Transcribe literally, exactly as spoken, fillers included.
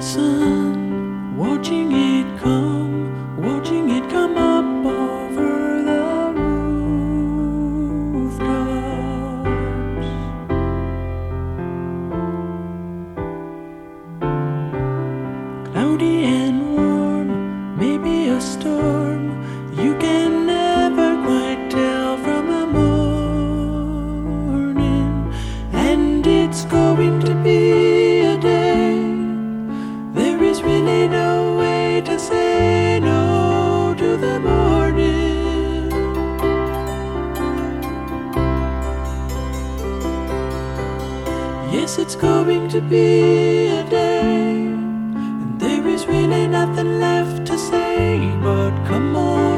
the sun, watching it come, watching it come up over the rooftops. Cloudy and warm, maybe a storm, you can never quite tell from a morning. And it's going to be a day, there is really no way to say no to the morning. Yes, it's going to be a day, and there is really nothing left to say but come on.